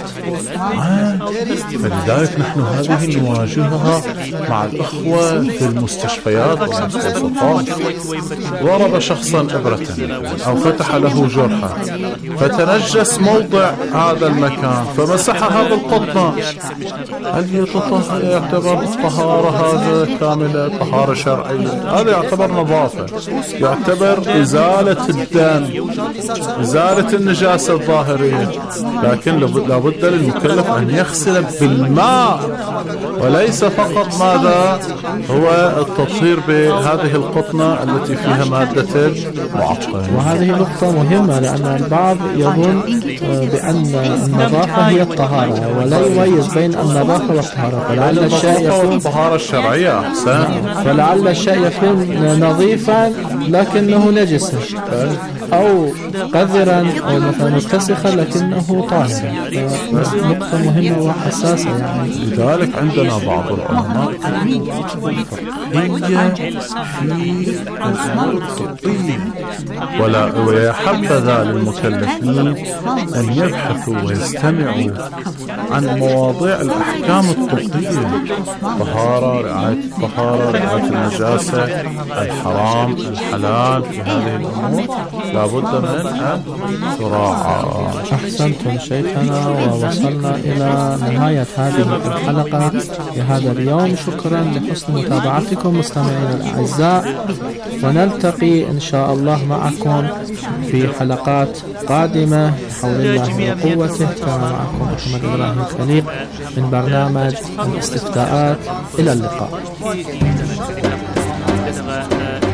فلذلك نحن هذه نواجهها مع الأخوة في المستشفيات والمستوصفات. ضرب شخصا إبرة أو فتح له جرحا فتنجس موضع هذا المكان فمسحها بالقطنة هل يعتبر طهارة هذا كاملة طهارة شرعية؟ هذا يعتبر نظافة يعتبر إزالة الدم إزالة النجاسة الظاهرية. لكن لابد للمكلف أن يغسل بالماء وليس فقط ماذا هو التطهير بهذه القطنة التي فيها مادة معقمة. وهذه نقطة مهمة لأن البعض يظن بأن النظافة هي الطهارة ولا يميز بين النظافة والطهارة. فلعل الشيء يكون الطهارة الشرعية أحسن فلعل الشيء يكون نظيفا لكنه نجسا أو قذرا أو مثلا متسخا لكنه طاهرا. نقطة مهمة وحساسة يعني. لذلك عندنا بعض العلماء الفقهية في الأمور الطبية ولا ويحبذ للمكلفين أن يبحثوا ويستمعوا عن مواضيع الأحكام الطبية طهارة رعاية الطهارة رعاية النجاسة الحرام الحلال في هذه الأمور لابد من أن تراعى. أحسنتم شيخنا ووصلنا إلى نهاية هذه الحلقة في هذا اليوم. شكرا لحسن متابعتكم مستمعينا الأعزاء ونلتقي إن شاء الله معكم في حلقات قادمة بحول الله وقوته. كان معكم محمد إبراهيم الخليق من برنامج الاستفتاءات. إلى اللقاء.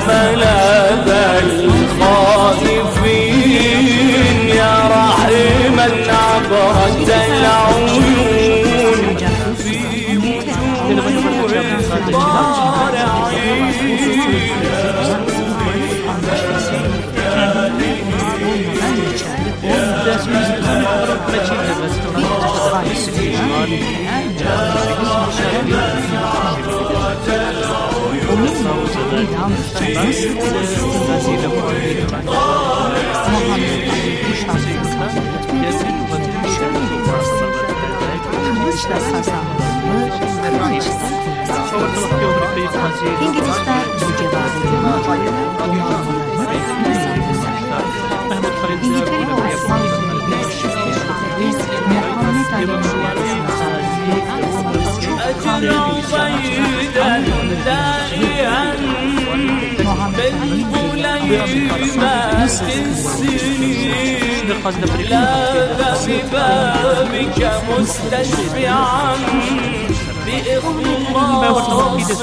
ملاذ الخائفين يا رحيما عبرت العيون في وجوه الضارعين İngilizler bu cevabı İngiltere ve Osmanlı'nın Muhammed Ali'nin لاذ ببابك مستشفعا بإخلاص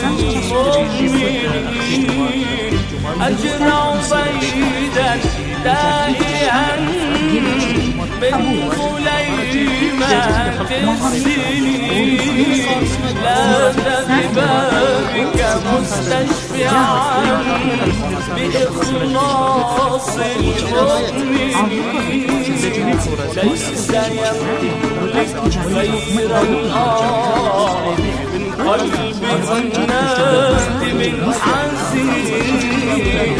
المؤمنين أجرع بيدا دائعا من ظليمات السنين لاذ ببابك مستشفعا بإخلاص المؤمنين ليس يملك غير الآه من قلب الناس من حزين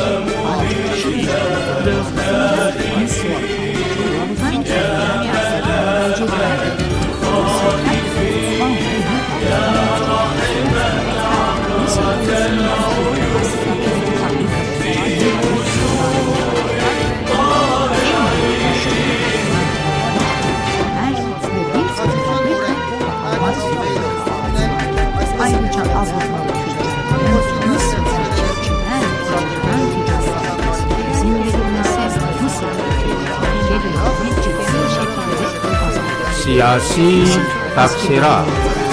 سياسي تفسيرات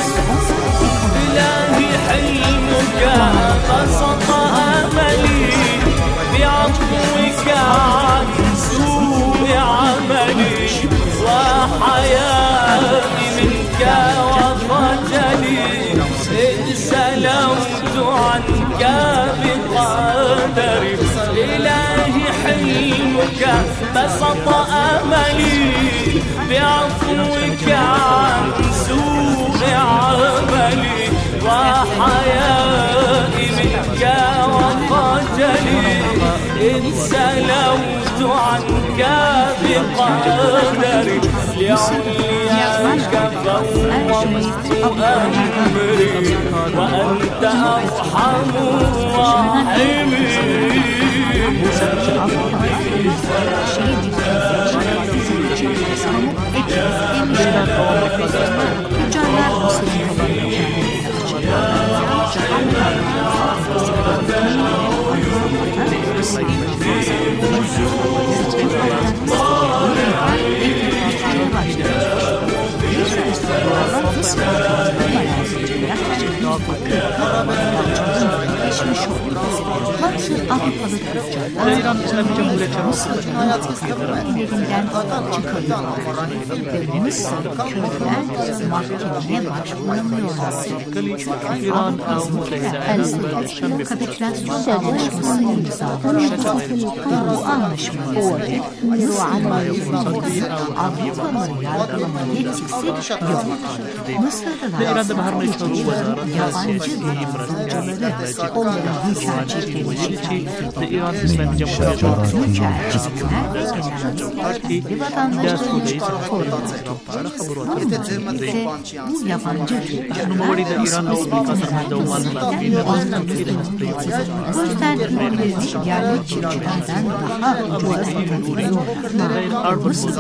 إلهي حلمك بسط أملي بعفوك عن سوء عملي وحياتي منك وخجلي إذ سلمت عنك بقدري إلهي حلمك بسط أملي بعفوك عن سوء عملي وحيائي منك وخجلي إن سلمت عنك بقدري لعلياك فوضت أمري وأنت أرحم الراحمين İran İslam Cumhuriyeti Mısır'ın evlerinden çıkarıyorlar ve Mısır köylüler mahkemeye başvuramıyorlar. İran Elbette kapitülasyon anlaşmasını imzalamıştır. Bu anlaşma göre Avrupalıları yargılama yetkisi yok. Mısırlılar yabancı yabancıları onların mücadelelerini İran İslam Cumhuriyeti ve vatandaşları koruyor. Bu yabancı Cumhuriyeti İran Avrupa Devletleri gösterdiğimiz yerli çiftçilerden daha ucuza satabiliyor. Mısır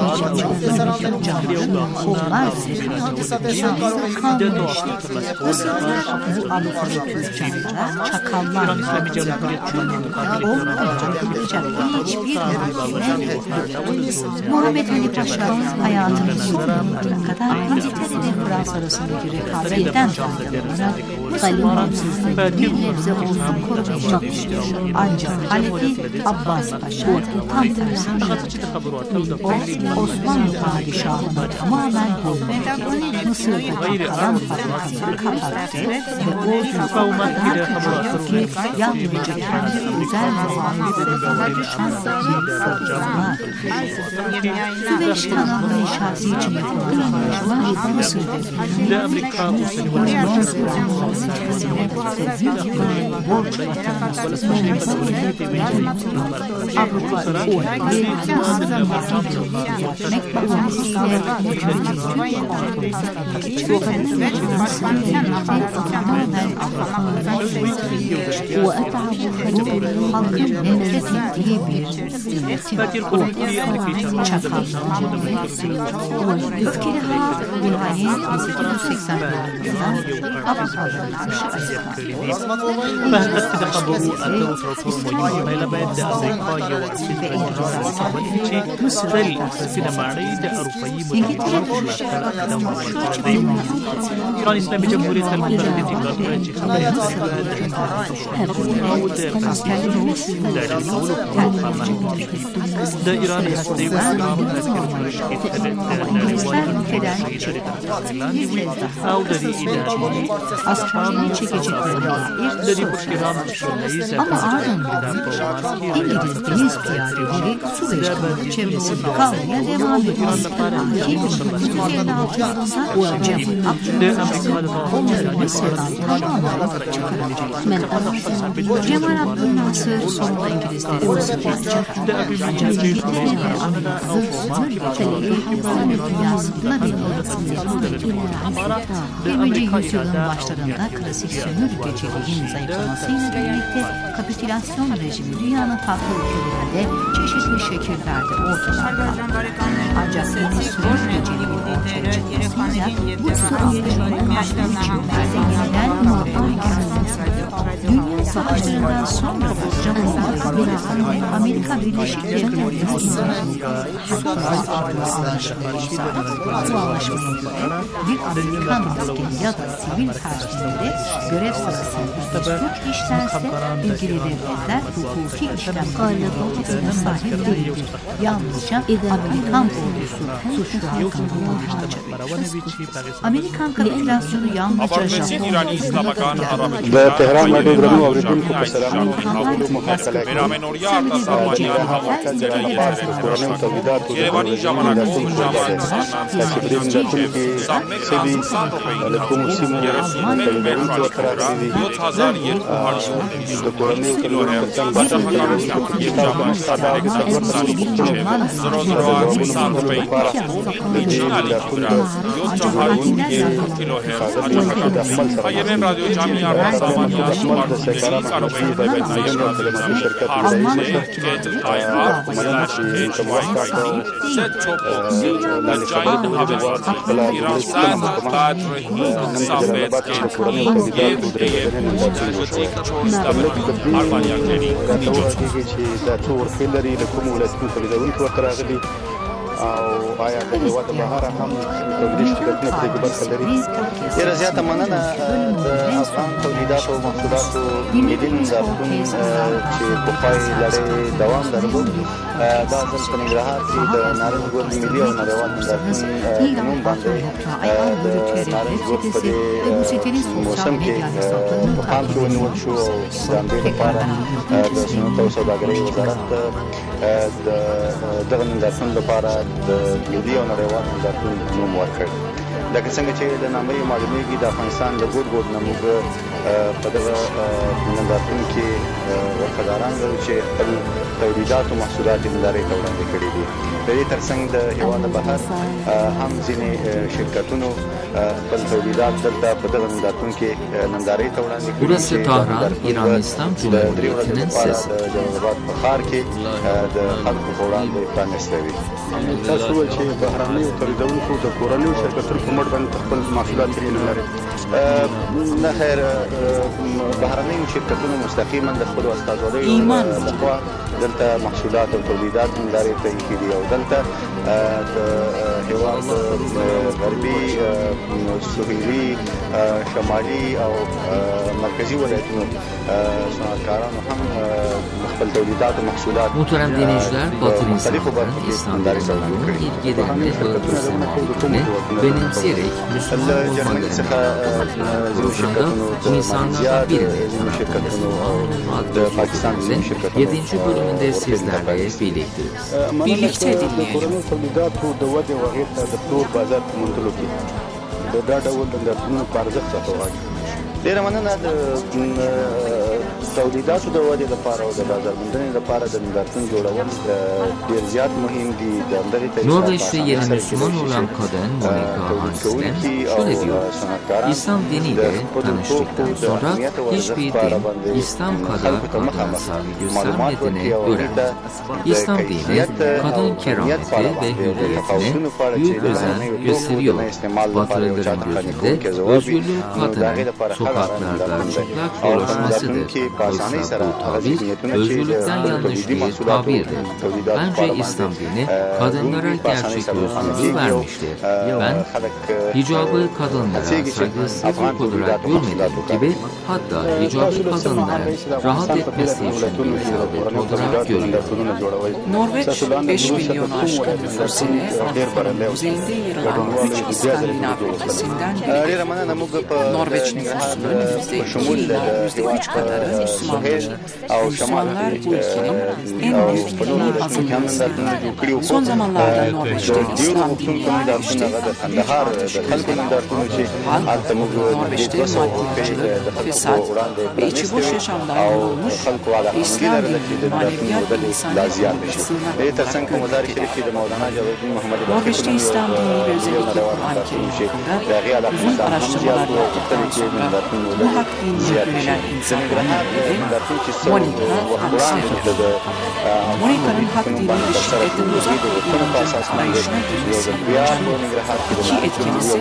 onlar şansı kalmıştır. Mısırlar bu Avrupa tüccarlara çakallar Muhammed Ali Paşa hayatının son yıllarına kadar İngiltere ve Fransa arasındaki rekabetten faydalanarak Mısır bağımsızlığını bir nebze olsun korumaya çalışıyor. Ancak Halefi Abbas Paşa tam tersine o Osmanlı padişahına tamamen boyunca Mısır'daki kalan fabrikaları kapattı ve orduyu o kadar küçülüyor ki yalnızca kendi özel zamanlarında düşen bir fırtına. Süveyş kanalı inşası için yapılan anlaşmalar Mısır'daki Osmanlı içerisine ve büyük ihtimalle borç vatandaşlarının Avrupa ülkeleri Mısır'ın yardımcılığı yapmak bahanesiyle وأتعب خلق halkın nefret ettiği bir yönetim. O çakallığı öfkeli halk nihayet bin sekiz yüz seksen yılında Avrupalıların dışı ایران اسلامی جمهوری خلق da İran hastayı أو داری إداری askerliğini çekeceklerine dair ama ardından İngiliz deniz piyadeleri Süveyş kanalı çevresinde kalmaya devam ediyor. iki bin yirmi altı yılında Cemal Abdülnasır onları Mısır'dan tamamen çıkaracak. Cemal Abdülnasır sonunda İngilizleri Mısır'dan çıkaracak. Ancak İngiltere ve Amerika'nın ülkeleri Hızlı dünyasında bir yirminci yüzyılın başlarında klasik sömürgeciliğin zayıflamasıyla birlikte kapitülasyon rejimi dünyanın farklı ülkelerinde çeşitli şekillerde ortadan kalktı. Ancak yeni sömürgeciliğin ortaya çıkmasıyla bu sömürgeciliğin karşılığı çiğnerde yeniden muhabbet geldi. Dünya savaşlarından sonra da Japonya ve Amerika Birleşik Devletleri'nin bu anlaşmaya göre bir Amerikan askeri ya da sivil personeli görev sırasında suç işlerse ilgili devletler hukuki işlem kararına sahip değildir. Yalnızca Amerikan ordusu suçlu hakkında olacak. Amerikan kapitülasyonu yalnızca Japonya ve Tehran ve Döbrem'i avredin ku peselamın havlu muhakale ki Kur'an'ın tevhidatı Yerevani jamanat olun jamanat Sibrin zatun ki sebi lekum simu televizyon ve tarafi yot hazar yer kuharşı Kur'an'ın tevhidatı başlamak Pakistan sada zero zero arbi saat bey Niçinali yot harun ki kilohertz Hayırın radyo camiye Samanya Şumar'da sekara Karabey'i de ben ayırma televizyonu Harmanya Ketil Ayar Slash H Y K D Set Top Box Acayip Haber İran'dan Kadri Safet Ketkali Yev Yev Mutajati Çorsta Harmanya Keri Niçin تور فيلري لكم ولا تكون تلفزيون وتراغلي او آیا د هیواد بهر هم تولید شرکتونه په دې برخه لري ډېره زیاته مننه د افغان تولیداتو او محصولاتو ملي نندارتون چې پخوای لړۍ دوام درلود دا ځل په ننګرهار کې د نارنج ګل ملي او نړیوال نندارتون نوم باندې د نارنج ګل په دې موسم کې په پام کې ونیول شو او د همدې لپاره د صنعت او سوداګرۍ وزارت د دغه نندارتون لپاره د ملي او نړیوال نندارتون نوم ورکړ. لکه څنګه چې د نامې معلومیږي د افغانستان د ګوټ ګوټ نه موږ په دغه نندارتون کې وفاداران لرو چې خپل تولیدات او محصولات یې نندارې ته وړاندې کړي دي. د دې ترڅنګ د هېواد بهر هم ځینې شرکتونو خپل تولیدات دلته په دغه نندارتون کې نندارې ته وړاندې کړي Burası Tahran, İran İslam Cumhuriyeti'nin sesi. د جلال په ښار کې د خلکو په وړاندې پرانیستی وي. تاسو وویل چې بهرنیو تولیدونکو د کورنیو شرکتونو په مټ باندې خپل محصولات لري. نه خیر بهرنۍ شرکتونو مستقیما د خپلو استازولیو لخوا دلته محصولات او تولیدات نندارې ته ایښي دي او دلته د هېواد غربي سهیلي شمالي او مرکزي ولایتونو صنعتکارانو هم خپل تولیدات و محصولات Muhterem dinleyiciler, Batı insanların İstanbul'un ilgilerini öldürse muhabbetini benimseyerek Müslüman olmalarını programda bu insanlardan birinin Pakistan'ın yedinci bölümünde sizlerle birlikteyiz. Birlikte dinleyelim. ډیره مننه د تولیداتو د ودې لپاره او د بازار موندنې لپاره د نندارتون جوړول ډیر زیات مهم دي. د همدغې Norveç'te yeni Müslüman olan kadın Monica Hansen şöyle diyor: İslam diniyle tanıştıktan sonra hiçbir din İslam kadar kadına saygı göstermediğini öğrendim. İslam dini kadın kerameti ve hürriyetine büyük özen gösteriyor. Batılıların gözünde özgürlük kadının sokaklarda çıplak dolaşmasıdır. Oysa bu tabir özgürlükten yanlış bir tabirdir. Bence İslam dini kadınlara gerçek özgürlüğü vermiştir. Ben hicabı kadınlara saygısızlık olarak görmediğim gibi hatta hicabı kadınların rahat etmesi için bir icabet olarak görüyorum. Norveç beş milyon aşkın nüfusuyla Avrupa'nın kuzeyinde yer alan üç İskandinav ülkesinden biridir. Norveç nüfusunun yüzde iki ila yüzde üç kadarı Müslümandır. Müslümanlar bu ülkenin en büyük dini azınlığıdır. Son zamanlarda Norveç'te İslam dini yerleşti. Bir artış gösterdi. Halk Norveç'te maddiyatçılık, fesat ve içi boş yaşamdan yorulmuş ve İslam dini maneviyat ve insaniyet sığınak olarak gördü. Norveç'te İslam dini ve özellikle Kur'an-ı Kerim hakkında uzun araştırmalar yaptıktan sonra bu hak dinine yönelen insanların biri Monica Hansen'dir. Monica'nın hak dinini şiddetten uzak bir inancın arayışına girmesi iki etkeni ise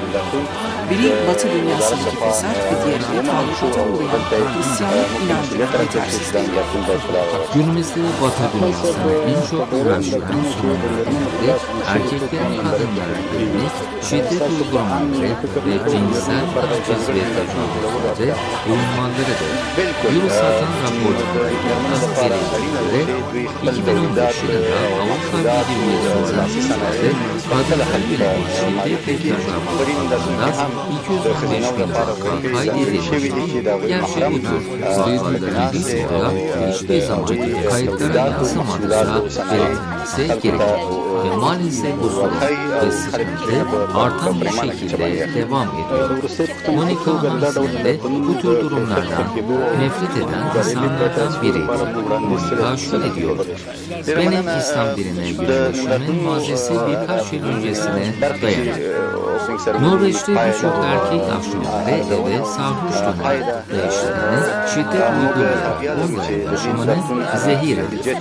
biri Batı dünyasındaki fesat ve diğeri de tağuta uğrayan Hristiyanlık inancının yetersizliği. Günümüzde Batı dünyasının en çok uğraşılan sorunlarından biri erkeklerin kadınlara yönelik şiddet uygulamaları ve cinsel cezbet tecrübeleri ve unvanlarıdır. Eurosat'ın raporlarında belirtildiği iki bin on beş yılında Avrupa Birliği üyeleri kadınlara yönelik şiddet ve tecrübelerinde iki yüz on beş bin vaka kaydedilmiştir. Gerçi bu tür duyguların bir sonra hiçbir zaman kayıtlara yansımadığına belirtilmesi gerekir. Ve maalesef bu sorun ve sıkıntı artan bir şekilde devam ediyor. Monica Hansen de bu tür durumlardan nefret eden insanlardan biriydi. Monica şöyle diyor: benim İslam dinine yönelişimin mazisi birkaç yıl öncesine dayanır. Norveç'te birçok erkek aşçıları eve sarhoş döner ve eşlerine şiddet uygulayarak onların yaşamını zehir eder.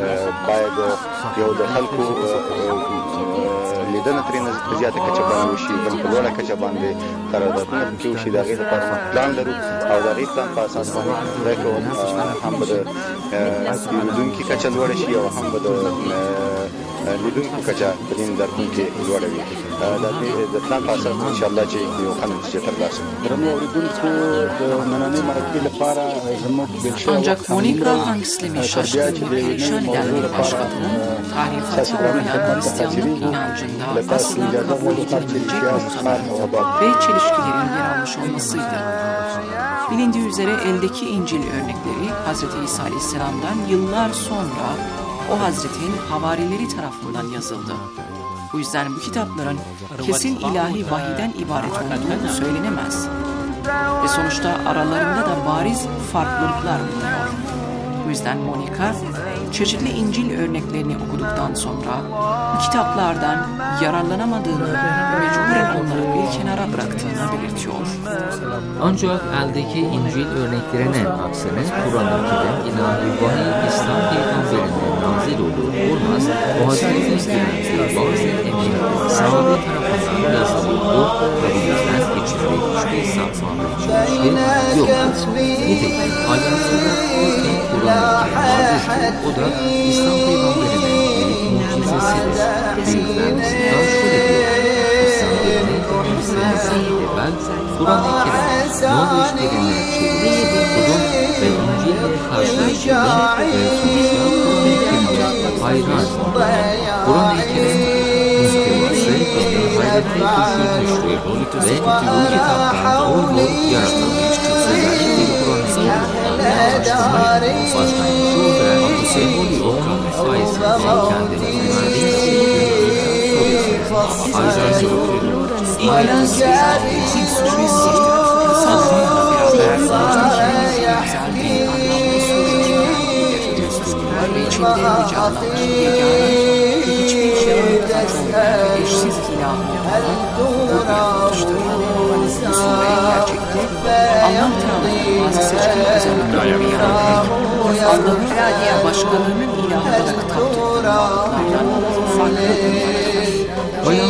لیدنه ترېنه په زیاته کچه باندې وشي بل په لوړه کچه باندې قراردادونه پکې وشي د هغې لپاره موږ پلان لرو او د هغې پلان په اساس باندې خدای کوم هم به د پیرودونکي کچه لوړه شي او هم به د لیدونکو کچه په دې نندارتون کې لوړه وي. د پلان په اساس انشاءالله چې یو ښه نتیجه ترلاسه کړو. درنو اورېدونکو د نننۍ مرکې لپاره زموږ Ancak Monica Hansen'i şaşkınlığı şöyle başkatının tarifata uğrayan Hristiyanlık inancında aslında kabul edilebilecek noktalar ve çelişkilerin yer almış olmasıydı. Bilindiği üzere eldeki İncil örnekleri Hazreti İsa Aleyhisselam'dan yıllar sonra o Hazretin havarileri tarafından yazıldı. Bu yüzden bu kitapların kesin ilahi vahiden ibaret olduğu söylenemez. Ve sonuçta aralarında da bariz farklılıklar bulunuyor. Bu yüzden Monica, çeşitli İncil örneklerini okuduktan sonra bu kitaplardan yararlanamadığını ve mecburen onları bir kenara bıraktığını belirtiyor. Ancak eldeki İncil örneklerinin aksine Kur'an-ı Kerim ilahi vahiy İslam peygamberinden nazil olur olmaz o Hazreti İslam'da bazı emin sahabe tarafından yazılıyordu ve bu yüzden çift yetmiş beş saat sonra içilmişti, yoktu. Nitekim Alyansı'da ilk Kur'an-ı Kerim vardır ki o da İslam peygamberinin büyük mucizesidir. Büyüklerimiz daha şöyle diyor: İslam dini temsilcisi ve ben Kur'an-ı Kerim Norveç dilinden çevrilmiş okudum ve İncil'le karşılaştırdım ve sonuçta Kur'an-ı Kerim'e hayranım. Kur'an-ı Kerim muhtevası beni hayrete düşürmüştür ve bu kitaptan doğru yaratılmıştır. Özellikle Kur'an-ı Kerim'den araştırmayı başlangıcı olarak bu sembolü okumak sayesinde kendimi verdiğim sevgiyi soruyorsunuz. Ayrıca okuyorum. İngiliz ve içinde mücadele yegane ve hiçbir şey anlatacak eşsiz ilah olduğunu yapmıştır. Bu sure gerçekte Allah Teala'nın bazı seçkin kazanımları bir yaratır. Allah'ın başkalarının ilahı olarak taptıklarından farklıdır. Bayan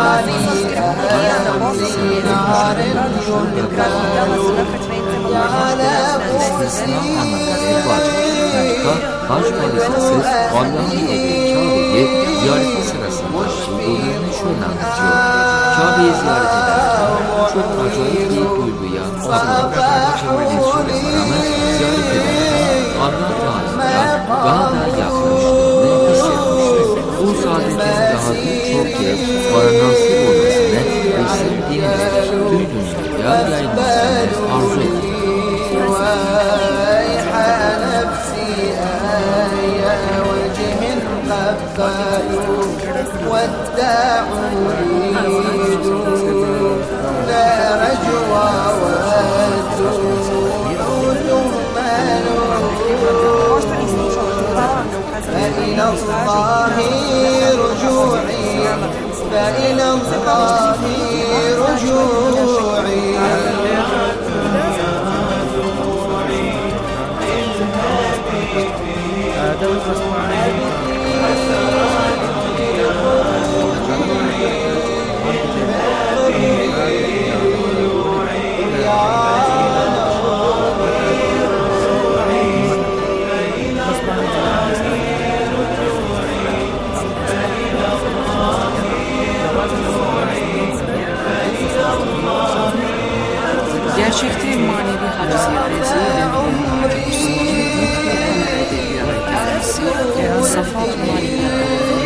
Hac hadisesi Allah'ın evi Kabe'yi ziyareti sırasında duyduğunu şöyle anlatıyor. Kabe'yi ziyaret ederken çok acayip bir duyguya Allah'ın rağmen ziyaret ederken Allah Teala'ya daha da yaklaştığını hissetmiştir. Bu sadece daha birçok kez bana nasip olmasını ve sevdiğini tüm dünyaya yayılmasını arzu ettim. فإلى الله رجوعي فإلى الله رجوعي Gerçekte manevi hac ziyareti ve Muhammed Müslüman'ın Safat Mali'nin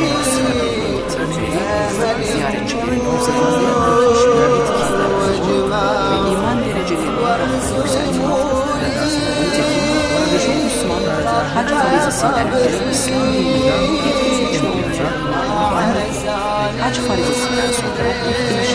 ziyaretçilerin ortalarında kişiler etkizler ve iman derecelerini yükseltiyor. Nitekim Reşit Müslüman hac farizesinden önce İslam dininden ilk seçme olarak hac farizesinden sonra ilk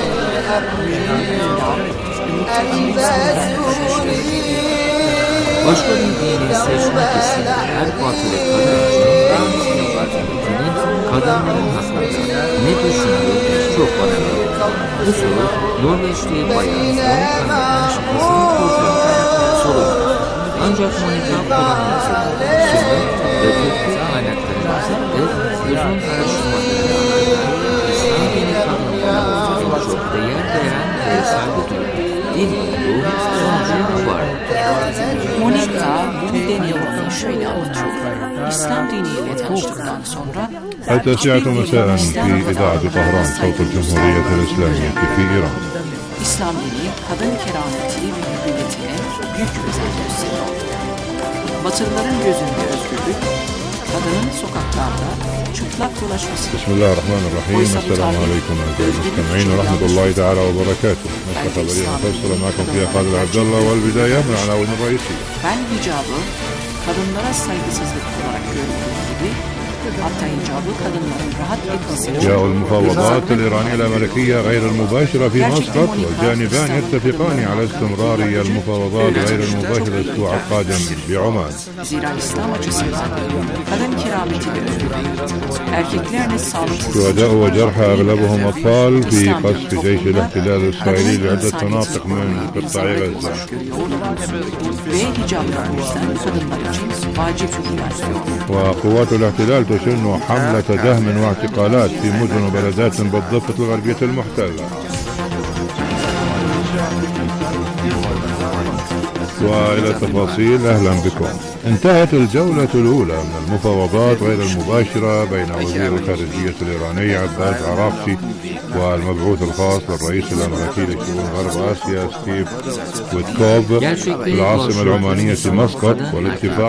Başka bir dini seçmek isteyen her batılı kadın için Rabbim'in batılının kadınların hakkında ne düşündüğü çok önemli. Bu soru Norveçli bayan Monika'nın şakasını kurtardığı sorudur. Ancak Monika Kur'an'ın sünnet ve fıkhi kaynaklarımızda uzun araştırmalarına rağmen İslam dini kadınlara en çok değer veren ve saygı din olduğu sonucuna vardı. Monika bu deneyimini şöyle anlatıyor. İslam diniyle tanıştıktan sonra هل تسمعتم مساء في إذاعة طهران صوت الجمهورية الإسلامية في إيران؟ İslam dini kadın kerameti ve hürriyetine büyük özen gösteriyor. Batılıların gözünde özgürlük, kadının sokaklarda çıplak dolaşması. بسم الله الرحمن الرحيم. السلام عليكم أعزائي المستمعين ورحمة الله تعالى وبركاته. نشرة خبرية مفصلة معكم فيها خالد عبد الله والبداية من العناوين الرئيسية. Ben hicabı kadınlara saygısızlık olarak gördüğüm gibi hatta hicabı kadınların rahat etmesini. جاء المفاوضات الإيرانية الأمريكية غير المباشرة في مسقط والجانبان يتفقان على استمرار المفاوضات غير المباشرة الأسبوع القادم بعمان. Zira İslam açısından kadın kerameti ve özgürlüğü erkeklerle sağlıksız. شهداء وجرحى أغلبهم أطفال في قصف جيش الاحتلال الإسرائيلي لعدة مناطق من قطاع غزة. Ve hicabı bu yüzden kadınlar için vacip hükümler. وقوات الاحتلال تشن حملة دهم واعتقالات في مدن وبلدات بالضفة الغربية المحتلة. وإلى التفاصيل أهلا بكم. انتهت الجولة الأولى من المفاوضات غير المباشرة بين وزير الخارجية الإيراني عباس عراقچي والمبعوث الخاص للرئيس الأمريكي لشؤون غرب آسيا ستيف ويتكوف في العاصمة العمانية مسقط، والاتفاق